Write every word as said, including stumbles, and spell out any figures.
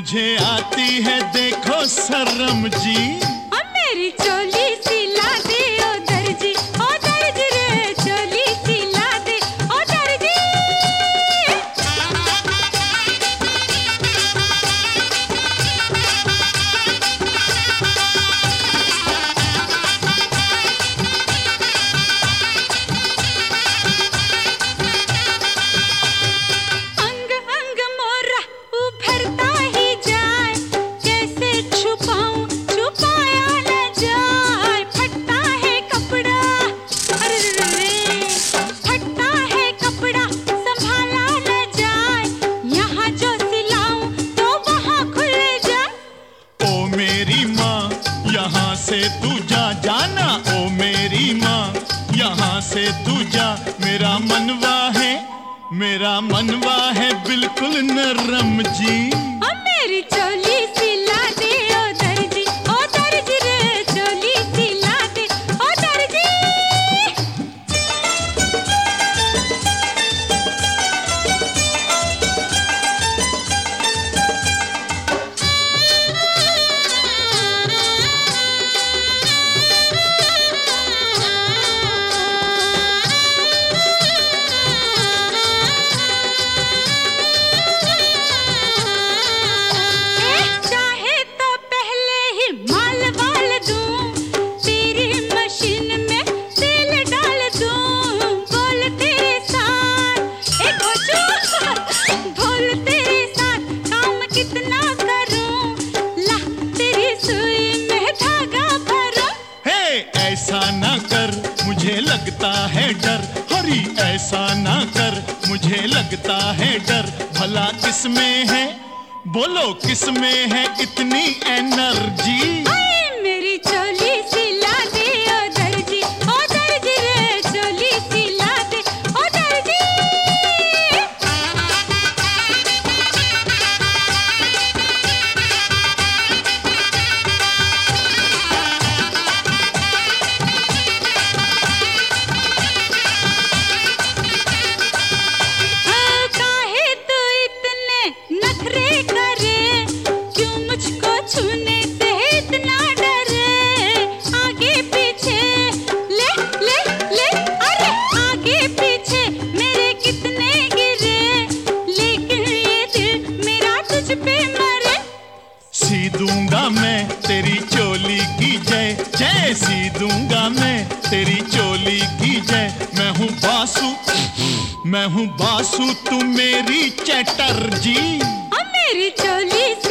मुझे आती है देखो शर्म जी। अब मेरी चोली सिला दे ओ दर्जी, ओ दर्जी रे चोली सिला दे ओ दर्जी। अंग अंग मोरा उभरता ही जाए, कैसे छुपाऊं छुपाया न जाए। फटता है कपड़ा, अरे रे फटता है कपड़ा संभाला न जाए। यहाँ जो सिलाऊं तो वहाँ खुल जाए। ओ मेरी माँ यहाँ से तू जा जाना, ओ मेरी माँ यहाँ से तू जा। मेरा मनवा है मेरा मनवा है बिल्कुल नरम जी। अब मेरी चोली सिला दे ओ दर्जी, ओ दर्जी रे चोली सिला दे ओ दर्जी। चाहे तो पहले ही माल वाल दूं, तेरी मशीन में तेल डाल दूं। बोल तेरे साथ एक बच्चों, बोल तेरे साथ काम कितना करूं। ला तेरी सुई में धागा भरूं। हे ऐसा ना कर मुझे लगता है डर, हरी ऐसा ना कर मुझे लगता है डर। भला किसमें है बोलो किसमें है इतनी एनर्जी। आए मेरी चोली सिला दे ओ दर्जी, ओ दर्जी रे चोली सिला दे ओ दर्जी। हाँ, काहे तू इतने नखरे करे, क्यों मुझको छूने से इतना डरे। आगे पीछे ले ले ले, अरे आगे पीछे मेरे कितने गिरे, लेकिन ये दिल मेरा तुझ पे मरे। सी दूंगा मैं तेरी चोली की जय जय, सी दूंगा मैं तेरी चोली की जय। मैं हूँ बासु मैं हूँ बासु तू मेरी चटर्जी। अब मेरी चोली